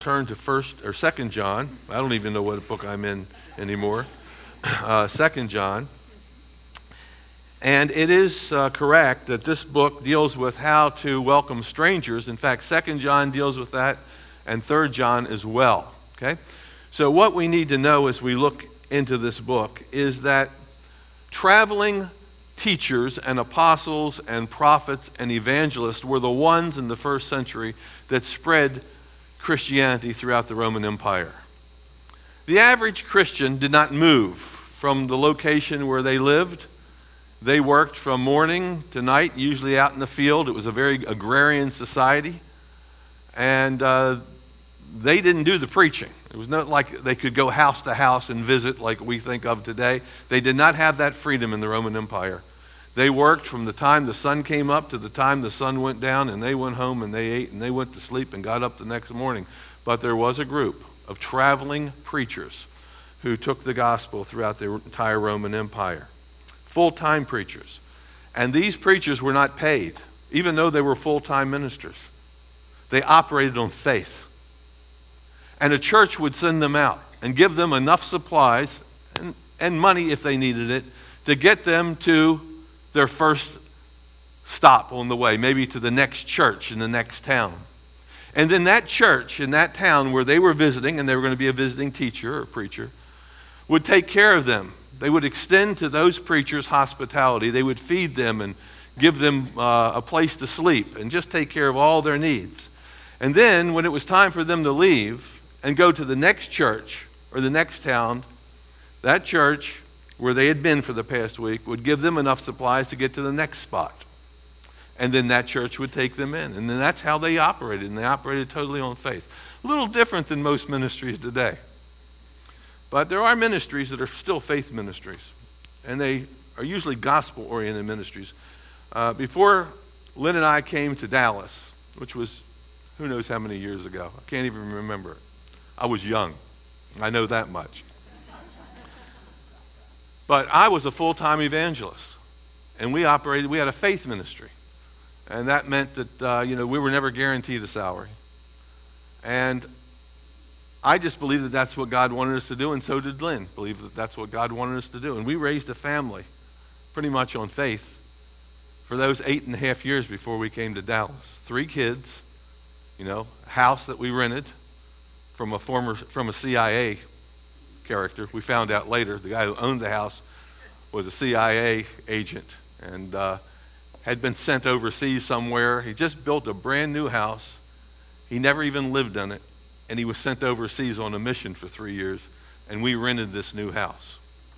Turn to First or Second John. I don't even know what book I'm in anymore. Second John. And it is correct that this book deals with how to welcome strangers. In fact, Second John deals with that, and Third John as well. Okay? So what we need to know as we look into this book is that traveling teachers and apostles and prophets and evangelists were the ones in the first century that spread Christianity throughout the Roman Empire. The average Christian did not move from the location where they lived. They worked from morning to night, usually out in the field. It was a very agrarian society. And they didn't do the preaching. It was not like they could go house to house and visit like we think of today. They did not have that freedom in the Roman Empire. They worked from the time the sun came up to the time the sun went down, and they went home and they ate and they went to sleep and got up the next morning. But there was a group of traveling preachers who took the gospel throughout the entire Roman Empire. Full-time preachers. And these preachers were not paid, even though they were full-time ministers. They operated on faith. And a church would send them out and give them enough supplies and money if they needed it to get them to their first stop on the way, maybe to the next church in the next town. And then that church in that town where they were visiting, and they were going to be a visiting teacher or preacher, would take care of them. They would extend to those preachers hospitality. They would feed them and give them a place to sleep and just take care of all their needs. And then when it was time for them to leave and go to the next church or the next town, that church where they had been for the past week would give them enough supplies to get to the next spot. And then that church would take them in. And then that's how they operated. And they operated totally on faith. A little different than most ministries today. But there are ministries that are still faith ministries. And they are usually gospel-oriented ministries. Before Lynn and I came to Dallas, which was who knows how many years ago. I can't even remember. I was young. I know that much. But I was a full-time evangelist. And we had a faith ministry. And that meant that, we were never guaranteed a salary. And I just believed that that's what God wanted us to do, and so did Lynn believe that that's what God wanted us to do. And we raised a family pretty much on faith for those 8.5 years before we came to Dallas. 3 kids, a house that we rented from a CIA character. We found out later the guy who owned the house was a CIA agent and had been sent overseas somewhere. He just built a brand new house. He never even lived in it. And he was sent overseas on a mission for 3 years. And we rented this new house.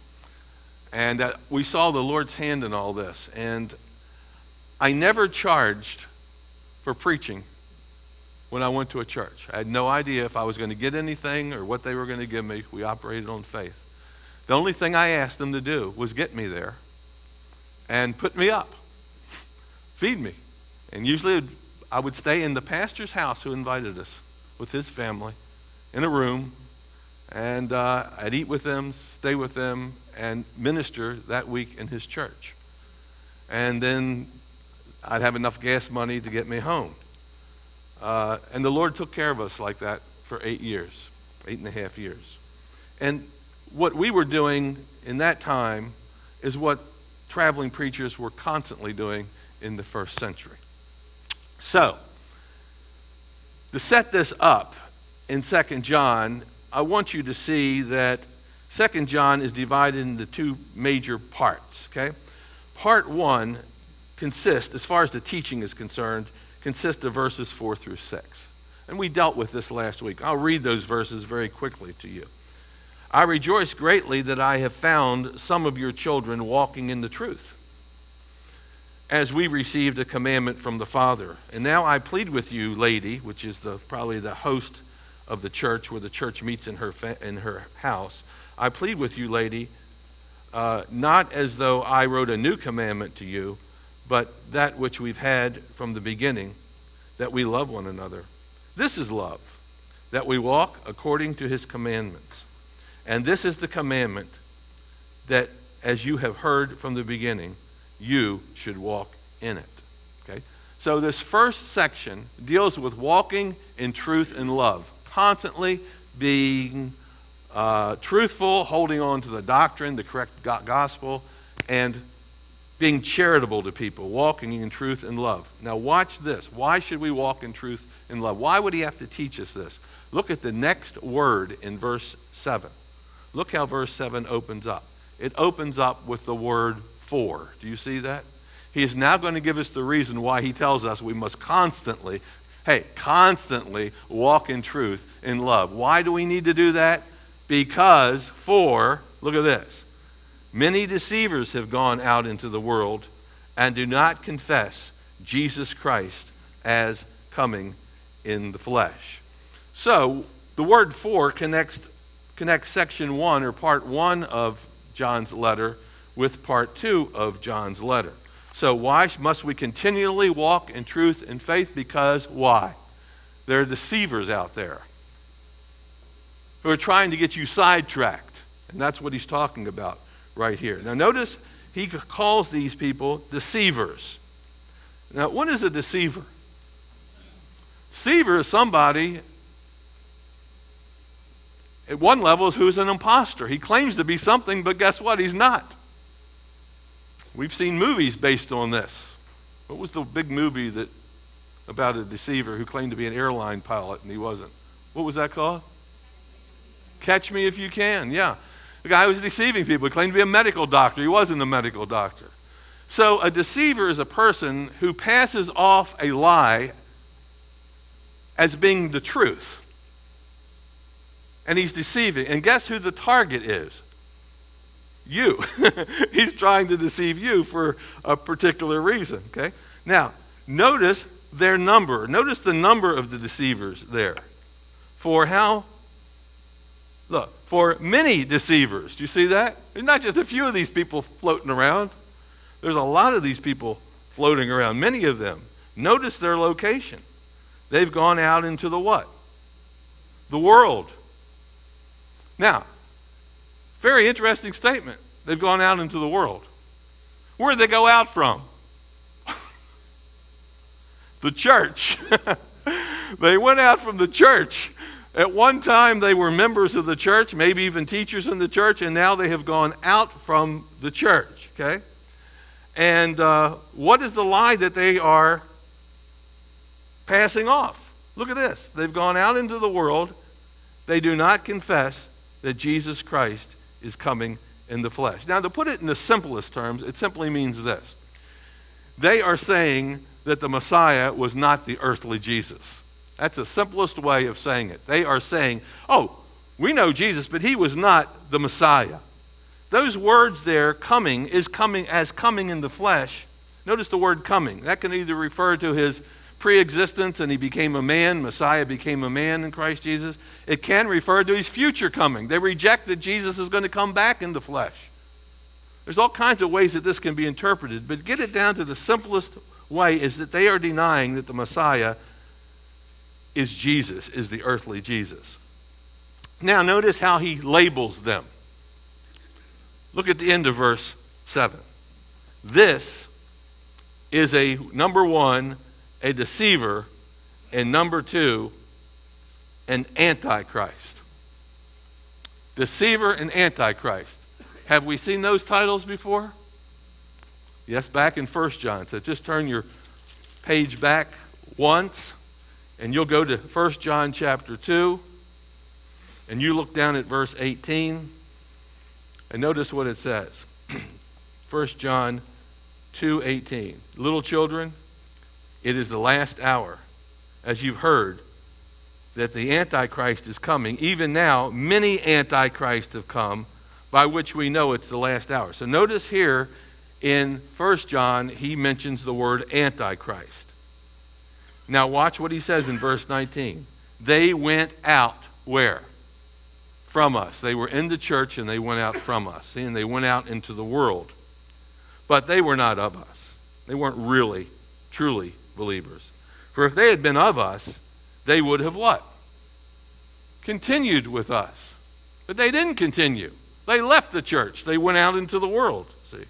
And we saw the Lord's hand in all this. And I never charged for preaching when I went to a church. I had no idea if I was going to get anything or what they were going to give me. We operated on faith. The only thing I asked them to do was get me there and put me up, feed me. And usually I would stay in the pastor's house who invited us with his family in a room, and I'd eat with them, stay with them, and minister that week in his church. And then I'd have enough gas money to get me home. And the Lord took care of us like that for 8 years, 8.5 years. And what we were doing in that time is what traveling preachers were constantly doing in the first century. So, to set this up in 2 John, I want you to see that 2 John is divided into 2 major parts, okay? Part 1 consists, as far as the teaching is concerned, consists of verses 4 through 6. And we dealt with this last week. I'll read those verses very quickly to you. I rejoice greatly that I have found some of your children walking in the truth, as we received a commandment from the Father. And now I plead with you, lady, which is probably the host of the church, where the church meets in her house. I plead with you, lady, not as though I wrote a new commandment to you, but that which we've had from the beginning, that we love one another. This is love, that we walk according to his commandments. And this is the commandment, that as you have heard from the beginning, you should walk in it. Okay? So this first section deals with walking in truth and love. constantly being truthful, holding on to the doctrine, the correct gospel, and being charitable to people, walking in truth and love. Now watch this. Why should we walk in truth and love? Why would he have to teach us this? Look at the next word in verse 7. Look how verse 7 opens up. It opens up with the word for. Do you see that? He is now going to give us the reason why he tells us we must constantly walk in truth and love. Why do we need to do that? Because look at this, many deceivers have gone out into the world and do not confess Jesus Christ as coming in the flesh. So the word for connects section 1 or part 1 of John's letter with part 2 of John's letter. So why must we continually walk in truth and faith? Because why? There are deceivers out there who are trying to get you sidetracked. And that's what he's talking about right here. Now notice he calls these people deceivers. Now what is a deceiver? Deceiver is somebody at one level who's an imposter. He claims to be something, but guess what? He's not. We've seen movies based on this. What was the big movie about a deceiver who claimed to be an airline pilot and he wasn't? What was that called? Catch Me If You Can, yeah. The guy was deceiving people. He claimed to be a medical doctor. He wasn't a medical doctor. So a deceiver is a person who passes off a lie as being the truth. And he's deceiving. And guess who the target is? You. He's trying to deceive you for a particular reason, okay? Now, notice their number. Notice the number of the deceivers there. For many deceivers. Do you see that? There's not just a few of these people floating around. There's a lot of these people floating around, many of them. Notice their location. They've gone out into the what? The world. Now, very interesting statement. They've gone out into the world. Where did they go out from? The church. They went out from the church. At one time, they were members of the church, maybe even teachers in the church, and now they have gone out from the church, okay? And what is the lie that they are passing off? Look at this. They've gone out into the world. They do not confess that Jesus Christ is coming in the flesh. Now, to put it in the simplest terms, it simply means this. They are saying that the Messiah was not the earthly Jesus. That's the simplest way of saying it. They are saying, oh, we know Jesus, but he was not the Messiah. Those words there, coming in the flesh. Notice the word coming. That can either refer to his pre-existence and he became a man, Messiah became a man in Christ Jesus. It can refer to his future coming. They reject that Jesus is going to come back in the flesh. There's all kinds of ways that this can be interpreted, but get it down to the simplest way is that they are denying that the Messiah is Jesus, is the earthly Jesus. Now notice how he labels them. Look at the end of verse 7. This is number 1, a deceiver, and number 2, an antichrist. Deceiver and antichrist. Have we seen those titles before? Yes, back in 1 John. So just turn your page back once, and you'll go to 1 John chapter 2, and you look down at verse 18, and notice what it says. 1 John 2:18. Little children, it is the last hour. As you've heard that the Antichrist is coming, even now many Antichrists have come, by which we know it's the last hour. So notice here in 1 John, he mentions the word Antichrist. Now watch what he says in verse 19. They went out where? From us. They were in the church and they went out from us. See, and they went out into the world. But they were not of us. They weren't really, truly believers. For if they had been of us, they would have what? Continued with us. But they didn't continue. They left the church. They went out into the world, see.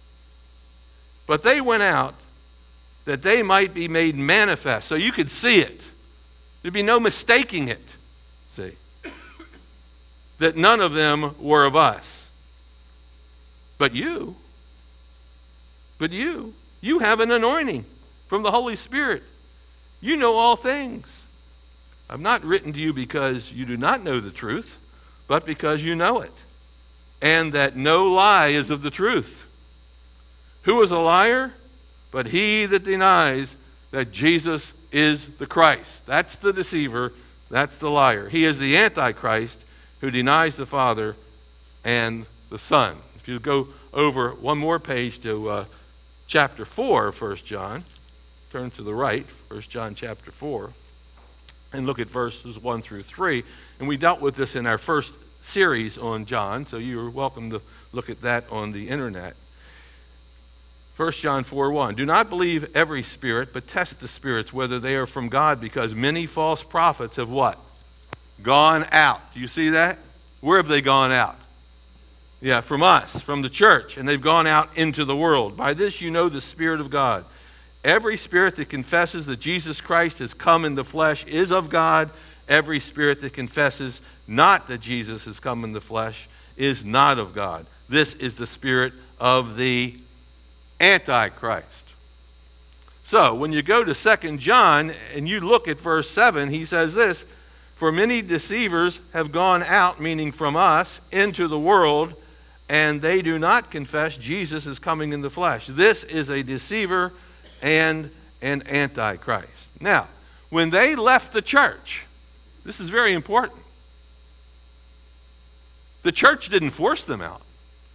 But they went out that they might be made manifest, so you could see it. There'd be no mistaking it. See? That none of them were of us. But you have an anointing from the Holy Spirit. You know all things. I've not written to you because you do not know the truth, but because you know it, and that no lie is of the truth. Who is a liar? But he that denies that Jesus is the Christ. That's the deceiver. That's the liar. He is the Antichrist who denies the Father and the Son. If you go over one more page to chapter 4 of 1 John, turn to the right, 1 John chapter 4, and look at verses 1 through 3. And we dealt with this in our first series on John, so you're welcome to look at that on the internet. 1 John 4:1. Do not believe every spirit, but test the spirits, whether they are from God, because many false prophets have what? Gone out. Do you see that? Where have they gone out? Yeah, from us, from the church, and they've gone out into the world. By this you know the Spirit of God. Every spirit that confesses that Jesus Christ has come in the flesh is of God. Every spirit that confesses not that Jesus has come in the flesh is not of God. This is the spirit of the Antichrist. So, when you go to 2 John and you look at verse 7, he says this, for many deceivers have gone out, meaning from us, into the world, and they do not confess Jesus is coming in the flesh. This is a deceiver and an Antichrist. Now, when they left the church, this is very important. The church didn't force them out.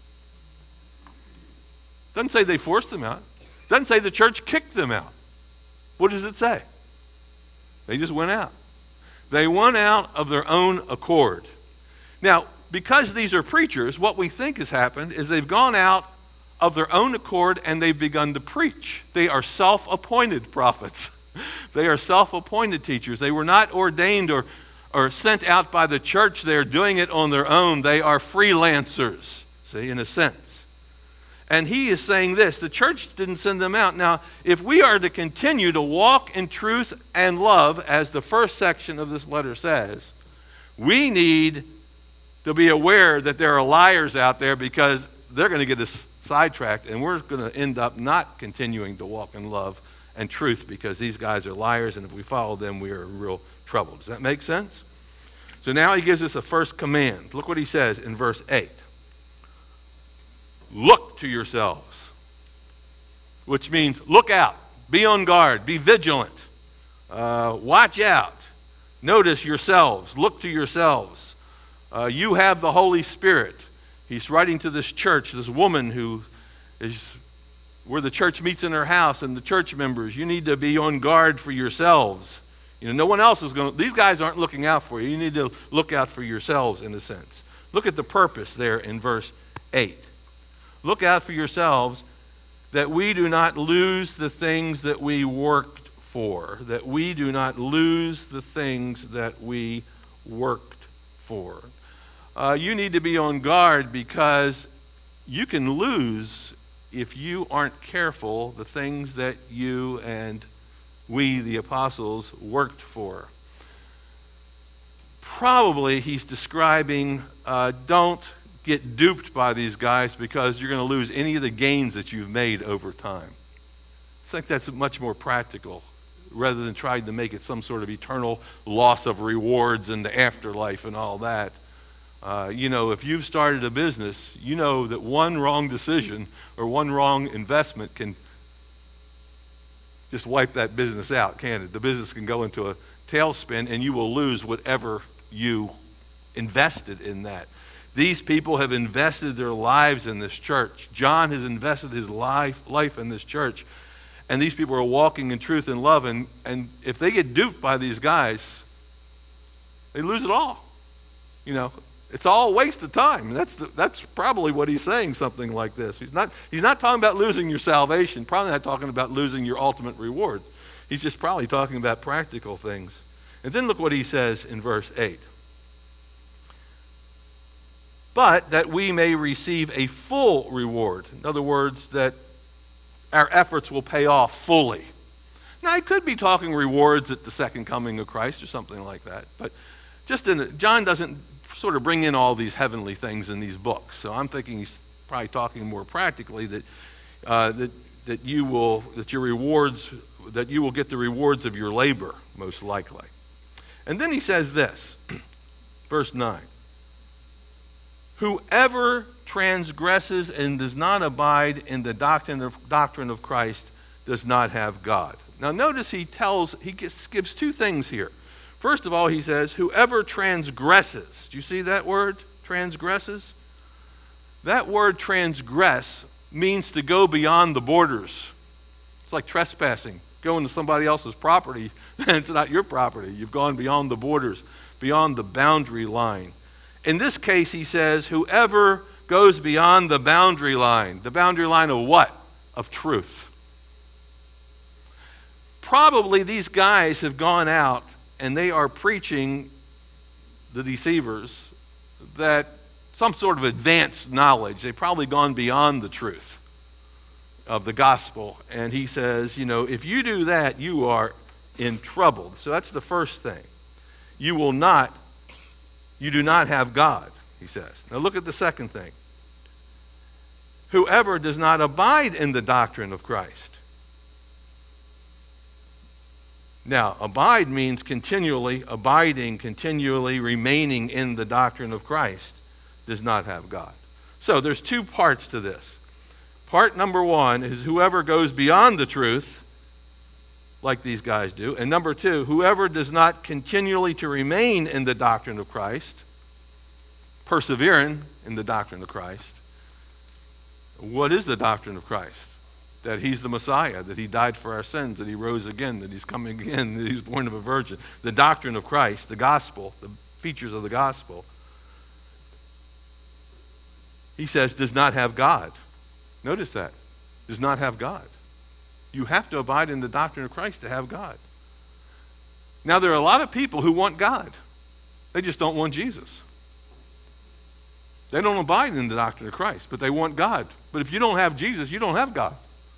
Doesn't say they forced them out. Doesn't say the church kicked them out. What does it say? They just went out. They went out of their own accord. Now, because these are preachers, what we think has happened is they've gone out of their own accord and they've begun to preach. They are self-appointed prophets. They are self-appointed teachers. They were not ordained or sent out by the church. They're doing it on their own. They are freelancers, see, in a sense. And he is saying this, the church didn't send them out. Now, if we are to continue to walk in truth and love, as the first section of this letter says, we need to be aware that there are liars out there, because they're going to get us sidetracked and we're going to end up not continuing to walk in love and truth, because these guys are liars, and if we follow them, we are in real trouble. Does that make sense? So now he gives us a first command. Look what he says in verse 8. Look to yourselves, which means look out, be on guard, be vigilant, watch out, notice yourselves, look to yourselves. You have the Holy Spirit. He's writing to this church, this woman who is where the church meets in her house, and the church members, you need to be on guard for yourselves. You know, no one else is going to, these guys aren't looking out for you. You need to look out for yourselves in a sense. Look at the purpose there in verse 8. Look out for yourselves that we do not lose the things that we worked for. That we do not lose the things that we worked for. You need to be on guard, because you can lose, if you aren't careful, the things that you and we, the apostles, worked for. Probably he's describing, don't get duped by these guys, because you're going to lose any of the gains that you've made over time. I think that's much more practical, rather than trying to make it some sort of eternal loss of rewards in the afterlife and all that. You know, if you've started a business, you know that one wrong decision or one wrong investment can just wipe that business out, can't it? The business can go into a tailspin, and you will lose whatever you invested in that. These people have invested their lives in this church. John has invested his life in this church. And these people are walking in truth and love. And if they get duped by these guys, they lose it all. You know, it's all a waste of time. That's probably what he's saying, something like this. He's not talking about losing your salvation. Probably not talking about losing your ultimate reward. He's just probably talking about practical things. And then look what he says in verse 8. But that we may receive a full reward. In other words, that our efforts will pay off fully. Now, I could be talking rewards at the second coming of Christ or something like that, but John doesn't sort of bring in all these heavenly things in these books. So I'm thinking he's probably talking more practically that you will get the rewards of your labor, most likely. And then he says this, verse 9. Whoever transgresses and does not abide in the doctrine of Christ does not have God. Now notice he gives two things here. First of all, he says, whoever transgresses. Do you see that word, transgresses? That word transgress means to go beyond the borders. It's like trespassing, going to somebody else's property, and it's not your property. You've gone beyond the borders, beyond the boundary line. In this case, he says, whoever goes beyond the boundary line of what? Of truth. Probably these guys have gone out and they are preaching, the deceivers, that some sort of advanced knowledge. They've probably gone beyond the truth of the gospel. And he says, if you do that, you are in trouble. So that's the first thing. You do not have God, he says. Now look at the second thing. Whoever does not abide in the doctrine of Christ. Now, abide means continually abiding, continually remaining in the doctrine of Christ, does not have God. So there's two parts to this. Part number one is whoever goes beyond the truth, like these guys do. And number two, whoever does not continually to remain in the doctrine of Christ, persevering in the doctrine of Christ. What is the doctrine of Christ? That he's the Messiah, that he died for our sins, that he rose again, that he's coming again, that he's born of a virgin. The doctrine of Christ, the gospel, the features of the gospel, he says, does not have God. Notice that. Does not have God. You have to abide in the doctrine of Christ to have God. Now, there are a lot of people who want God. They just don't want Jesus. They don't abide in the doctrine of Christ, but they want God. But if you don't have Jesus, you don't have God.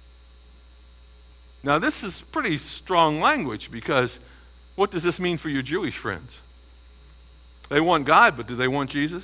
Now, this is pretty strong language, because what does this mean for your Jewish friends? They want God, but do they want Jesus?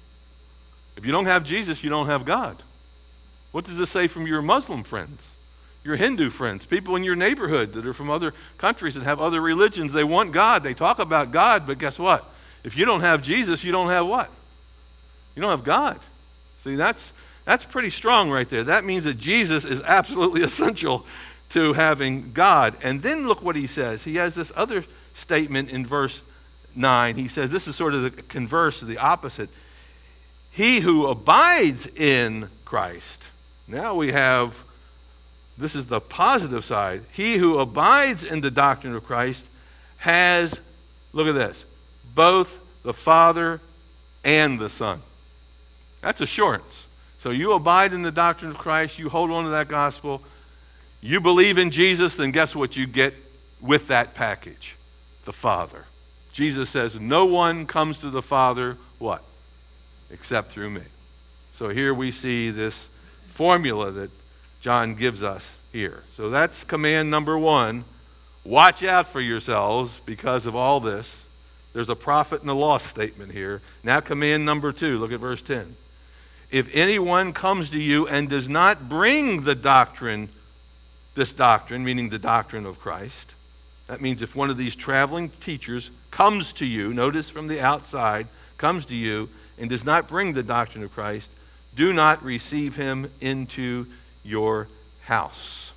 If you don't have Jesus, you don't have God. What does this say from your Muslim friends, your Hindu friends, people in your neighborhood that are from other countries that have other religions? They want God. They talk about God, but guess what? If you don't have Jesus, you don't have what? You don't have God. See, that's pretty strong right there. That means that Jesus is absolutely essential to having God. And then look what he says. He has this other statement in verse 9. He says, this is sort of the converse, the opposite. He who abides in Christ. Now we have, this is the positive side. He who abides in the doctrine of Christ has, look at this, both the Father and the Son. That's assurance. So you abide in the doctrine of Christ, you hold on to that gospel, you believe in Jesus, then guess what you get with that package? The Father. Jesus says, no one comes to the Father, what? Except through me. So here we see this formula that John gives us here. So that's command number one. Watch out for yourselves because of all this. There's a profit and a loss statement here. Now command number two, look at verse 10. If anyone comes to you and does not bring the doctrine, this doctrine, meaning the doctrine of Christ, that means if one of these traveling teachers comes to you, notice from the outside, comes to you and does not bring the doctrine of Christ, do not receive him into your house.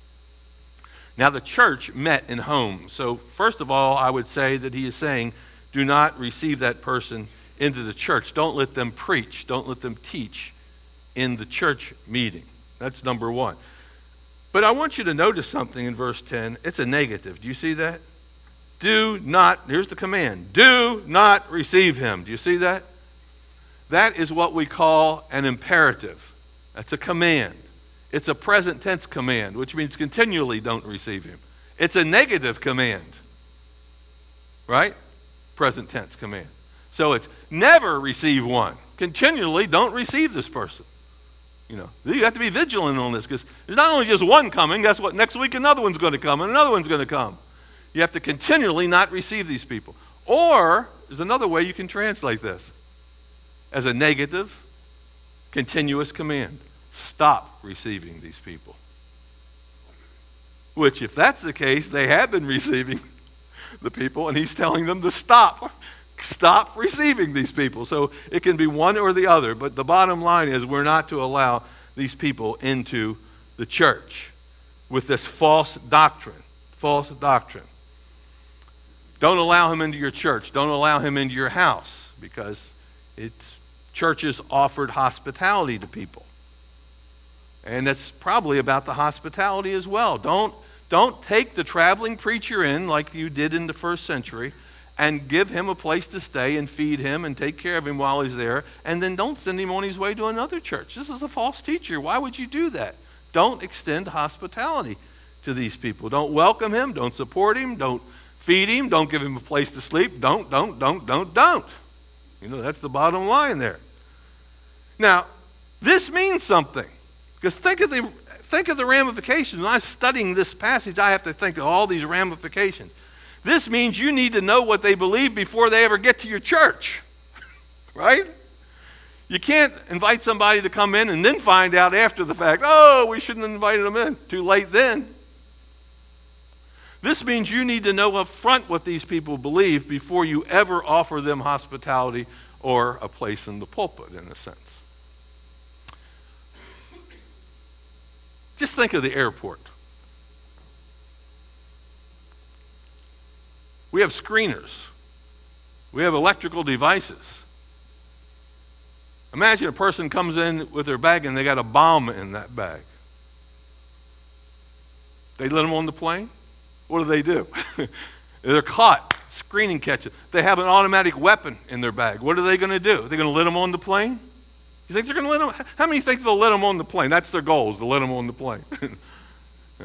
Now the church met in homes. So first of all, I would say that he is saying, do not receive that person into the church. Don't let them preach. Don't let them teach in the church meeting. That's number one. But I want you to notice something in verse 10. It's a negative. Do you see that? Do not, here's the command, do not receive him. Do you see that? That is what we call an imperative. That's a command. It's a present tense command, which means continually don't receive him. It's a negative command, right? Present tense command. So it's never receive one. Continually don't receive this person. You have to be vigilant on this, because there's not only just one coming. Guess what? Next week another one's going to come and another one's going to come. You have to continually not receive these people. Or there's another way you can translate this as a negative, continuous command. Stop receiving these people. Which, if that's the case, they have been receiving the people, and he's telling them to stop. Stop receiving these people. So it can be one or the other, but the bottom line is we're not to allow these people into the church with this false doctrine. False doctrine. Don't allow him into your church. Don't allow him into your house, because churches offered hospitality to people. And it's probably about the hospitality as well. Don't take the traveling preacher in like you did in the first century and give him a place to stay and feed him and take care of him while he's there, and then don't send him on his way to another church. This is a false teacher. Why would you do that? Don't extend hospitality to these people. Don't welcome him. Don't support him. Don't feed him. Don't give him a place to sleep. Don't. You know, that's the bottom line there. Now, this means something. Because think of the ramifications. When I'm studying this passage, I have to think of all these ramifications. This means you need to know what they believe before they ever get to your church. Right? You can't invite somebody to come in and then find out after the fact, oh, we shouldn't have invited them in. Too late then. This means you need to know up front what these people believe before you ever offer them hospitality or a place in the pulpit, in a sense. Just think of the airport. We have screeners. We have electrical devices. Imagine a person comes in with their bag and they got a bomb in that bag. They let them on the plane? What do? They're caught. Screening catches. They have an automatic weapon in their bag. What are they going to do? Are they going to let them on the plane? You think they're going to let them? How many think they'll let them on the plane? That's their goal, is to let them on the plane. Yeah.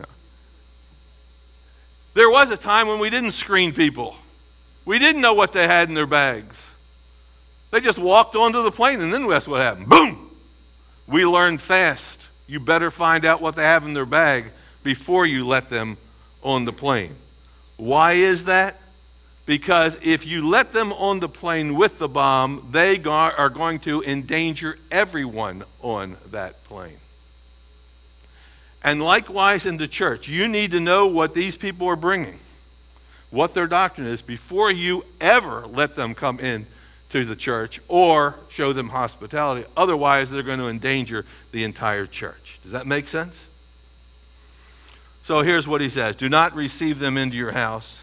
There was a time when we didn't screen people. We didn't know what they had in their bags. They just walked onto the plane, and then guess what happened? Boom! We learned fast. You better find out what they have in their bag before you let them on the plane. Why is that? Because if you let them on the plane with the bomb, they are going to endanger everyone on that plane. And likewise in the church, you need to know what these people are bringing, what their doctrine is, before you ever let them come in to the church or show them hospitality. Otherwise, they're going to endanger the entire church. Does that make sense? So here's what he says. Do not receive them into your house,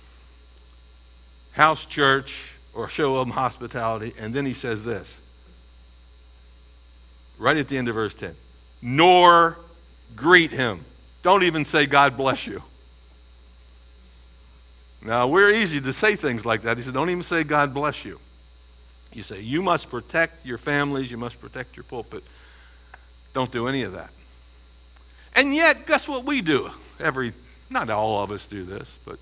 church, or show them hospitality. And then he says this, right at the end of verse 10. Nor greet him. Don't even say, God bless you. Now, we're easy to say things like that. He said, don't even say, God bless you. You say, you must protect your families. You must protect your pulpit. Don't do any of that. And yet, guess what we do? Not all of us do this, but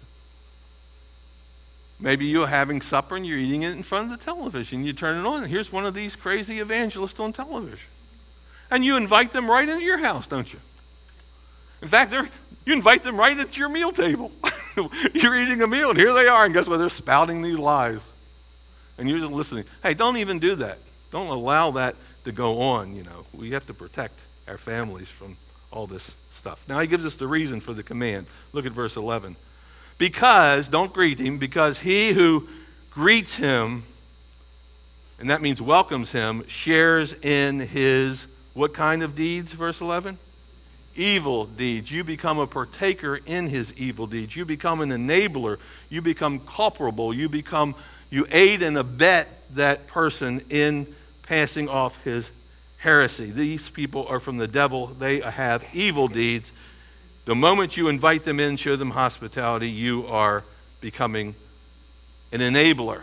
maybe you're having supper and you're eating it in front of the television. You turn it on, and here's one of these crazy evangelists on television. And you invite them right into your house, don't you? In fact, you invite them right into your meal table. You're eating a meal, and here they are, and guess what? They're spouting these lies. And you're just listening. Hey, don't even do that. Don't allow that to go on, you know. We have to protect our families from all this stuff. Now he gives us the reason for the command. Look at verse 11. Don't greet him, because he who greets him, and that means welcomes him, shares in his, what kind of deeds, verse 11? Evil deeds. You become a partaker in his evil deeds. You become an enabler. You become culpable. You aid and abet that person in passing off his heresy. These people are from the devil. They have evil deeds. The moment you invite them in, show them hospitality, you are becoming an enabler.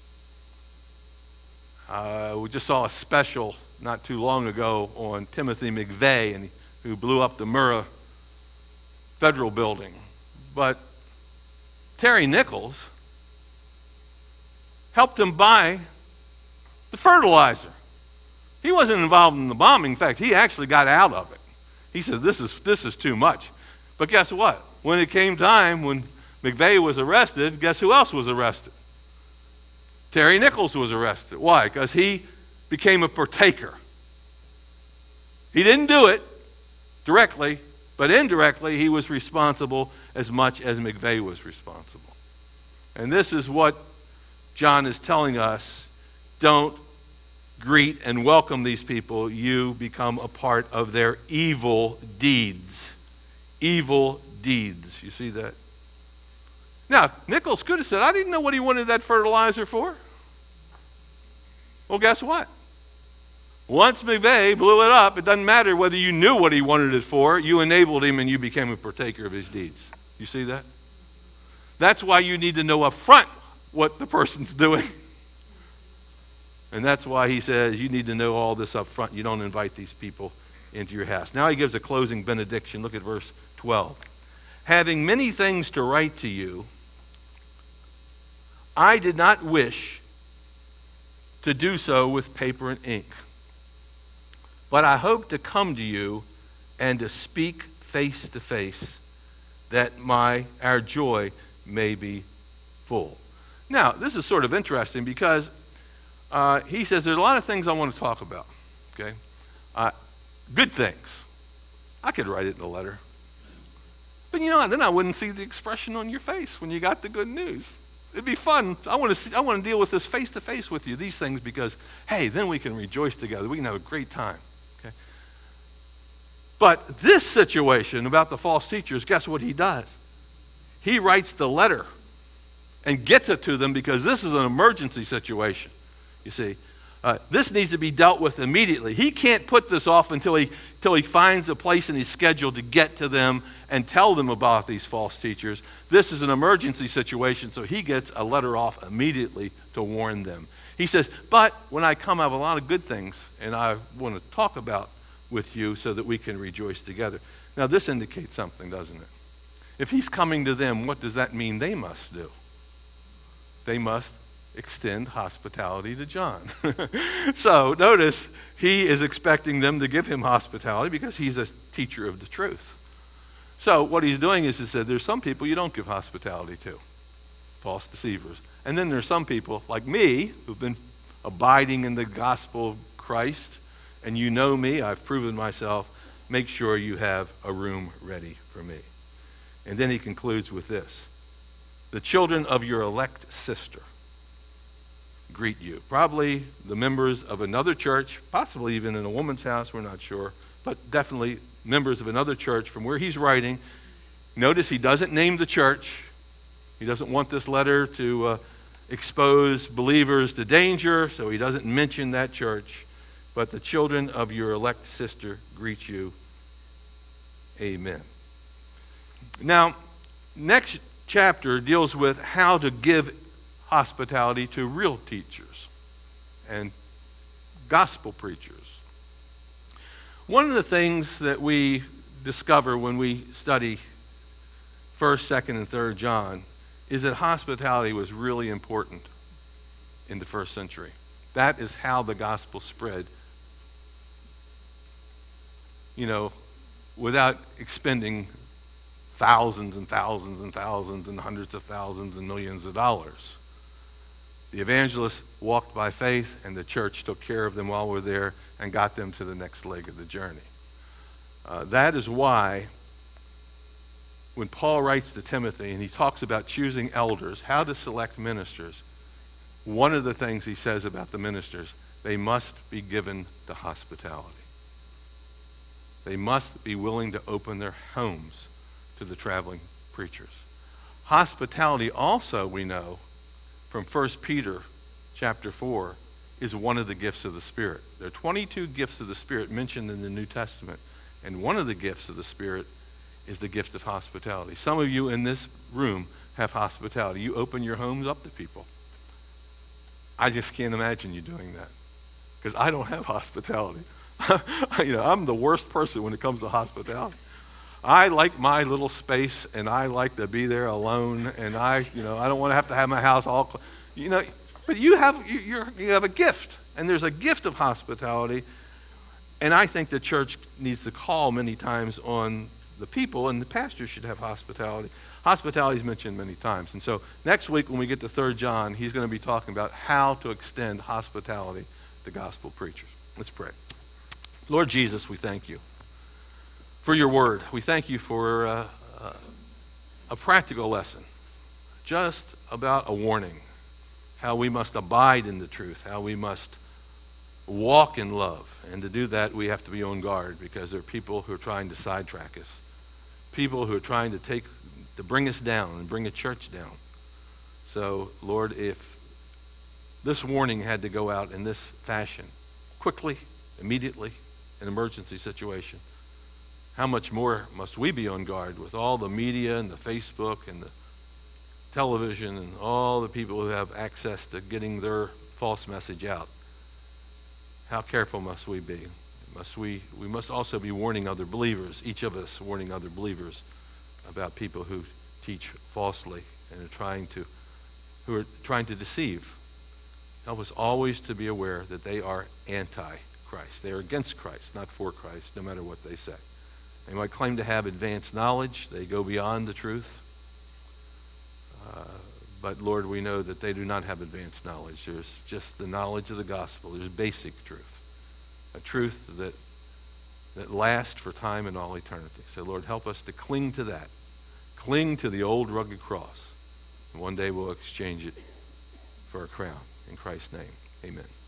We just saw a special not too long ago on Timothy McVeigh, who blew up the Murrah Federal Building. But Terry Nichols helped him buy the fertilizer. He wasn't involved in the bombing. In fact, he actually got out of it. He said, this is too much. But guess what? When it came time, when McVeigh was arrested, guess who else was arrested? Terry Nichols was arrested. Why? Because he became a partaker. He didn't do it directly, but indirectly he was responsible as much as McVeigh was responsible. And this is what John is telling us. Don't greet and welcome these people. You become a part of their evil deeds. Evil deeds. You see that? Now, Nichols could have said, I didn't know what he wanted that fertilizer for. Well, guess what? Once McVeigh blew it up, it doesn't matter whether you knew what he wanted it for, you enabled him and you became a partaker of his deeds. You see that? That's why you need to know up front what the person's doing. And that's why he says you need to know all this up front. You don't invite these people into your house. Now he gives a closing benediction. Look at verse 12. Having many things to write to you, I did not wish to do so with paper and ink. But I hope to come to you and to speak face to face, that our joy may be full. Now, this is sort of interesting because he says there's a lot of things I want to talk about. Okay, good things. I could write it in a letter, but then I wouldn't see the expression on your face when you got the good news. It'd be fun. I want to deal with this face to face with you. These things because hey, then we can rejoice together. We can have a great time. But this situation about the false teachers, guess what he does? He writes the letter and gets it to them because this is an emergency situation. You see, this needs to be dealt with immediately. He can't put this off until he finds a place in his schedule to get to them and tell them about these false teachers. This is an emergency situation, so he gets a letter off immediately to warn them. He says, but when I come, I have a lot of good things, and I want to talk about with you so that we can rejoice together. Now, this indicates something, doesn't it? If he's coming to them, what does that mean they must do? They must extend hospitality to John. So, notice, he is expecting them to give him hospitality because he's a teacher of the truth. So, what he's doing is he said, there's some people you don't give hospitality to, false deceivers. And then there's some people, like me, who've been abiding in the gospel of Christ, and you know me, I've proven myself, make sure you have a room ready for me. And then he concludes with this. The children of your elect sister greet you. Probably the members of another church, possibly even in a woman's house, we're not sure, but definitely members of another church from where he's writing. Notice he doesn't name the church. He doesn't want this letter to expose believers to danger, so he doesn't mention that church. But the children of your elect sister greet you. Amen. Now, next chapter deals with how to give hospitality to real teachers and gospel preachers. One of the things that we discover when we study 1st, 2nd, and 3rd John is that hospitality was really important in the first century. That is how the gospel spread, without expending thousands and thousands and thousands and hundreds of thousands and millions of dollars. The evangelists walked by faith, and the church took care of them while we're there and got them to the next leg of the journey. That is why when Paul writes to Timothy and he talks about choosing elders, how to select ministers, one of the things he says about the ministers, they must be given to hospitality. They must be willing to open their homes to the traveling preachers. Hospitality also, we know, from 1 Peter chapter 4, is one of the gifts of the Spirit. There are 22 gifts of the Spirit mentioned in the New Testament, and one of the gifts of the Spirit is the gift of hospitality. Some of you in this room have hospitality. You open your homes up to people. I just can't imagine you doing that because I don't have hospitality. I'm the worst person when it comes to hospitality. I like my little space, and I like to be there alone, and I don't want to have my house all, but you have a gift, and there's a gift of hospitality, and I think the church needs to call many times on the people, and the pastor should have hospitality. Hospitality is mentioned many times. And so next week when we get to 3 John, he's going to be talking about how to extend hospitality to gospel preachers. Let's pray. Lord Jesus, we thank you for your word. We thank you for a practical lesson, just about a warning, how we must abide in the truth, how we must walk in love. And to do that, we have to be on guard, because there are people who are trying to sidetrack us, people who are trying to bring us down and bring a church down. So, Lord, if this warning had to go out in this fashion, quickly, immediately, an emergency situation, how much more must we be on guard with all the media and the Facebook and the television and all the people who have access to getting their false message out? How careful must we be? We must also be warning other believers, each of us warning other believers about people who teach falsely and who are trying to deceive. Help us always to be aware that they are anti-Christ. They are against Christ, not for Christ, no matter what they say. They might claim to have advanced knowledge. They go beyond the truth. But Lord, we know that they do not have advanced knowledge. There's just the knowledge of the gospel. There's basic truth, a truth that lasts for time and all eternity. So Lord, help us to cling to that. Cling to the old rugged cross. And one day we'll exchange it for a crown. In Christ's name, amen.